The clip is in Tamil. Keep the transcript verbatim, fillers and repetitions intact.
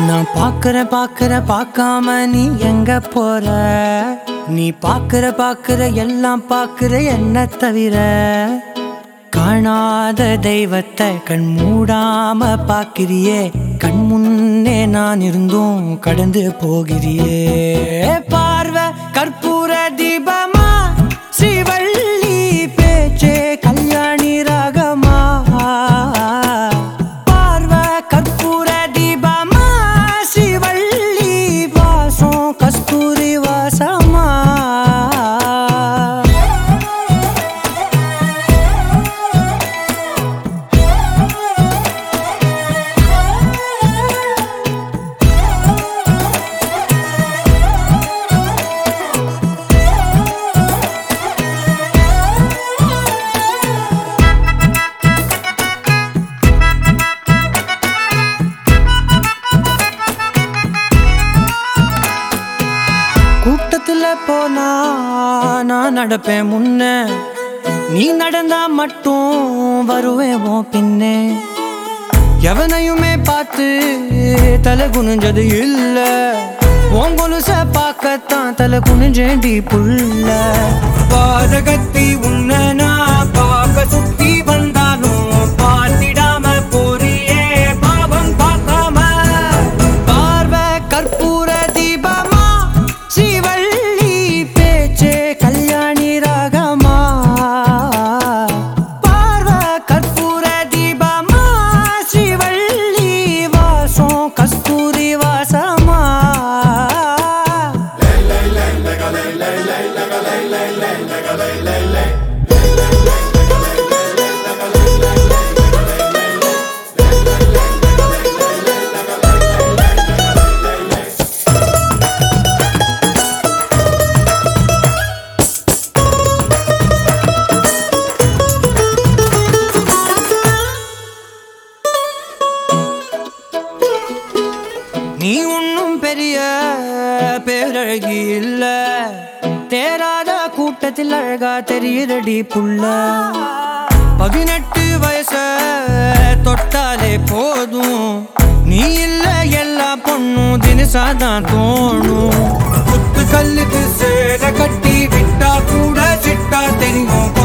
நான் பாக்குற பாக்குற பார்க்காம நீ எங்க போற? நீ பாக்குற பாக்குற எல்லாம் பாக்குற என்ன தவிர. காணாத தெய்வத்தை கண் மூடாம பாக்கிறியே, கண் முன்னே நான் இருந்தும் கடந்து போகிறியே. பார்வை கற்பூர தீபமா, ஸ்ரீவள்ளி பேச்சே கல்யாணி ராகமா. பார்வை கற்பூர தீபமா, ஸ்ரீவள்ளி வாசம் கஸ்தூரி வாசமா. கூட்டத்துல போனா நான் நடப்பேன் முன்ன, நீ நடந்தா மட்டும் வருவேன் உன் பின்னே. எவனையுமே பார்த்து தலை குனிஞ்சது இல்ல, உன் கொலுச பார்க்கத்தான் தலை குனிஞ்சேண்டி புள்ள. பாதகத்தி உன்ன நான் பார்க்க சுத்தி வந்தாலும் பார்த்திடாம போறியே பாவம் பார்க்காம. பார்வை கற்பூர தீபமா, ஸ்ரீவள்ளி பேச்சே கல்யாணி ராகமா. பார்வை கற்பூர தீபமா, ஸ்ரீவள்ளி வாசம் கஸ்தூரி வாசமா. நீ ஒன்னும் பெரிய பேரழகி இல்ல, தேராத கூட்டத்தில் அழகா தெரியுதடி புள்ள. பதினெட்டு வயச தொட்டாலே போதும், நீ இல்ல எல்லா பொண்ணும் தினசாதான் தோணும். குத்து கல்லுக்கு சேர கட்டி விட்டா கூட சிட்டா தெரியும்.